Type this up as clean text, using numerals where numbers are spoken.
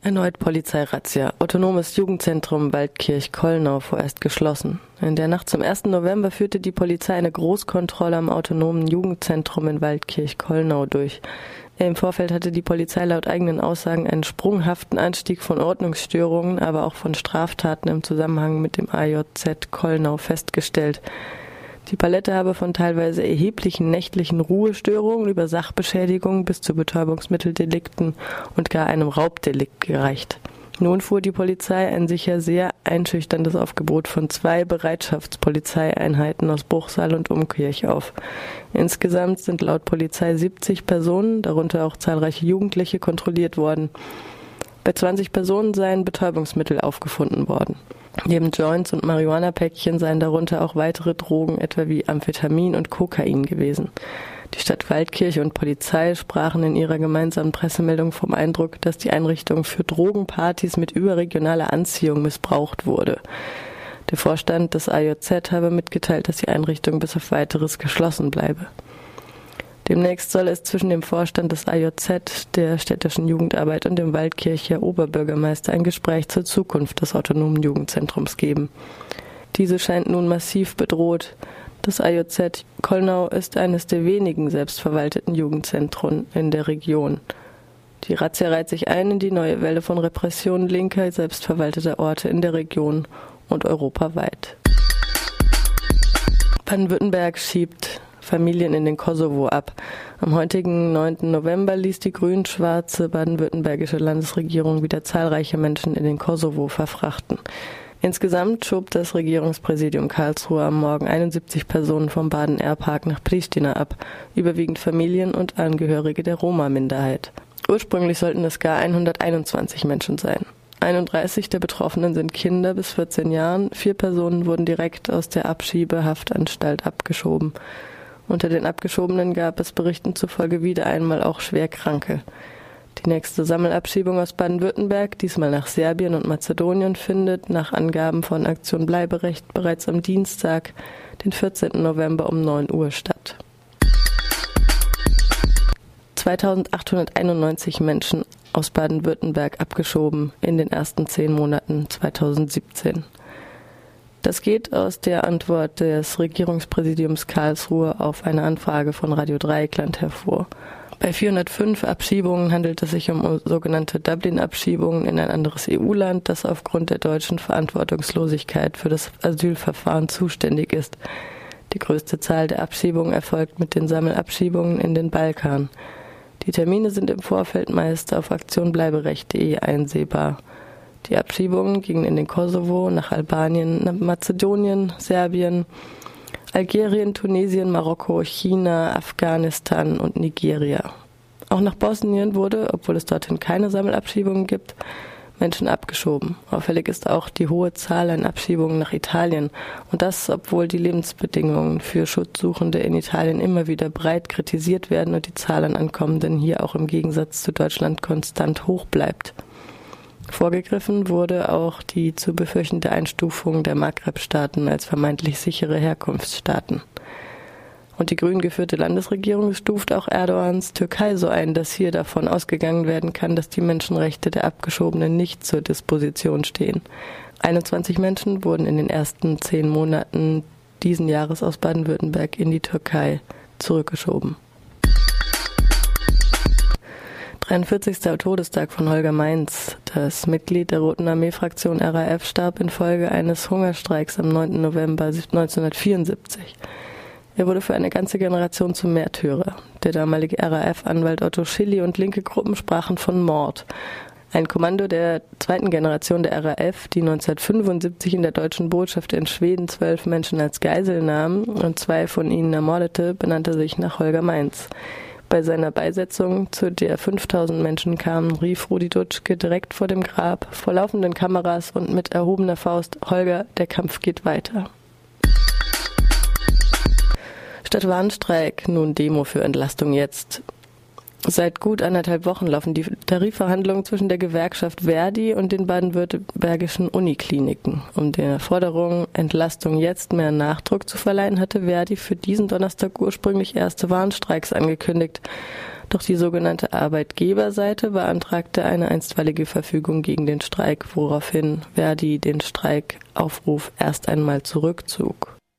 Erneut Polizeirazzia. Autonomes Jugendzentrum Waldkirch-Kollnau vorerst geschlossen. In der Nacht zum 1. November führte die Polizei eine Großkontrolle am autonomen Jugendzentrum in Waldkirch-Kollnau durch. Im Vorfeld hatte die Polizei laut eigenen Aussagen einen sprunghaften Anstieg von Ordnungsstörungen, aber auch von Straftaten im Zusammenhang mit dem AJZ Kollnau festgestellt. Die Palette habe von teilweise erheblichen nächtlichen Ruhestörungen über Sachbeschädigungen bis zu Betäubungsmitteldelikten und gar einem Raubdelikt gereicht. Nun fuhr die Polizei ein sicher sehr einschüchterndes Aufgebot von 2 Bereitschaftspolizeieinheiten aus Bruchsal und Umkirch auf. Insgesamt sind laut Polizei 70 Personen, darunter auch zahlreiche Jugendliche, kontrolliert worden. Bei 20 Personen seien Betäubungsmittel aufgefunden worden. Neben Joints und Marihuana-Päckchen seien darunter auch weitere Drogen, etwa wie Amphetamin und Kokain gewesen. Die Stadt Waldkirch und Polizei sprachen in ihrer gemeinsamen Pressemeldung vom Eindruck, dass die Einrichtung für Drogenpartys mit überregionaler Anziehung missbraucht wurde. Der Vorstand des AJZ habe mitgeteilt, dass die Einrichtung bis auf Weiteres geschlossen bleibe. Demnächst soll es zwischen dem Vorstand des AJZ, der städtischen Jugendarbeit und dem Waldkircher Oberbürgermeister ein Gespräch zur Zukunft des autonomen Jugendzentrums geben. Diese scheint nun massiv bedroht. Das AJZ Kollnau ist eines der wenigen selbstverwalteten Jugendzentren in der Region. Die Razzia reiht sich ein in die neue Welle von Repressionen linker, selbstverwalteter Orte in der Region und europaweit. Baden-Württemberg schiebt Familien in den Kosovo ab. Am heutigen 9. November ließ die grün-schwarze baden-württembergische Landesregierung wieder zahlreiche Menschen in den Kosovo verfrachten. Insgesamt schob das Regierungspräsidium Karlsruhe am Morgen 71 Personen vom Baden-Airpark nach Pristina ab, überwiegend Familien und Angehörige der Roma-Minderheit. Ursprünglich sollten es gar 121 Menschen sein. 31 der Betroffenen sind Kinder bis 14 Jahren, 4 Personen wurden direkt aus der Abschiebehaftanstalt abgeschoben. Unter den Abgeschobenen gab es Berichten zufolge wieder einmal auch Schwerkranke. Die nächste Sammelabschiebung aus Baden-Württemberg, diesmal nach Serbien und Mazedonien, findet nach Angaben von Aktion Bleiberecht bereits am Dienstag, den 14. November um 9 Uhr statt. 2891 Menschen aus Baden-Württemberg abgeschoben in den ersten 10 Monaten 2017. Das geht aus der Antwort des Regierungspräsidiums Karlsruhe auf eine Anfrage von Radio Dreieckland hervor. Bei 405 Abschiebungen handelt es sich um sogenannte Dublin-Abschiebungen in ein anderes EU-Land, das aufgrund der deutschen Verantwortungslosigkeit für das Asylverfahren zuständig ist. Die größte Zahl der Abschiebungen erfolgt mit den Sammelabschiebungen in den Balkan. Die Termine sind im Vorfeld meist auf aktionbleiberecht.de einsehbar. Die Abschiebungen gingen in den Kosovo, nach Albanien, nach Mazedonien, Serbien, Algerien, Tunesien, Marokko, China, Afghanistan und Nigeria. Auch nach Bosnien wurde, obwohl es dorthin keine Sammelabschiebungen gibt, Menschen abgeschoben. Auffällig ist auch die hohe Zahl an Abschiebungen nach Italien. Und das, obwohl die Lebensbedingungen für Schutzsuchende in Italien immer wieder breit kritisiert werden und die Zahl an Ankommenden hier auch im Gegensatz zu Deutschland konstant hoch bleibt. Vorgegriffen wurde auch die zu befürchtende Einstufung der Maghreb-Staaten als vermeintlich sichere Herkunftsstaaten. Und die grün geführte Landesregierung stuft auch Erdogans Türkei so ein, dass hier davon ausgegangen werden kann, dass die Menschenrechte der Abgeschobenen nicht zur Disposition stehen. 21 Menschen wurden in den ersten 10 Monaten diesen Jahres aus Baden-Württemberg in die Türkei zurückgeschoben. 43. Todestag von Holger Meintz. Das Mitglied der Roten Armee-Fraktion RAF starb infolge eines Hungerstreiks am 9. November 1974. Er wurde für eine ganze Generation zum Märtyrer. Der damalige RAF-Anwalt Otto Schilly und linke Gruppen sprachen von Mord. Ein Kommando der zweiten Generation der RAF, die 1975 in der deutschen Botschaft in Schweden 12 Menschen als Geisel nahm und 2 von ihnen ermordete, benannte sich nach Holger Meintz. Bei seiner Beisetzung, zu der 5000 Menschen kamen, rief Rudi Dutschke direkt vor dem Grab, vor laufenden Kameras und mit erhobener Faust: Holger, der Kampf geht weiter. Statt Warnstreik nun Demo für Entlastung jetzt. Seit gut 1,5 Wochen laufen die Tarifverhandlungen zwischen der Gewerkschaft Verdi und den baden-württembergischen Unikliniken. Um der Forderung Entlastung jetzt mehr Nachdruck zu verleihen, hatte Verdi für diesen Donnerstag ursprünglich erste Warnstreiks angekündigt. Doch die sogenannte Arbeitgeberseite beantragte eine einstweilige Verfügung gegen den Streik, woraufhin Verdi den Streikaufruf erst einmal zurückzog.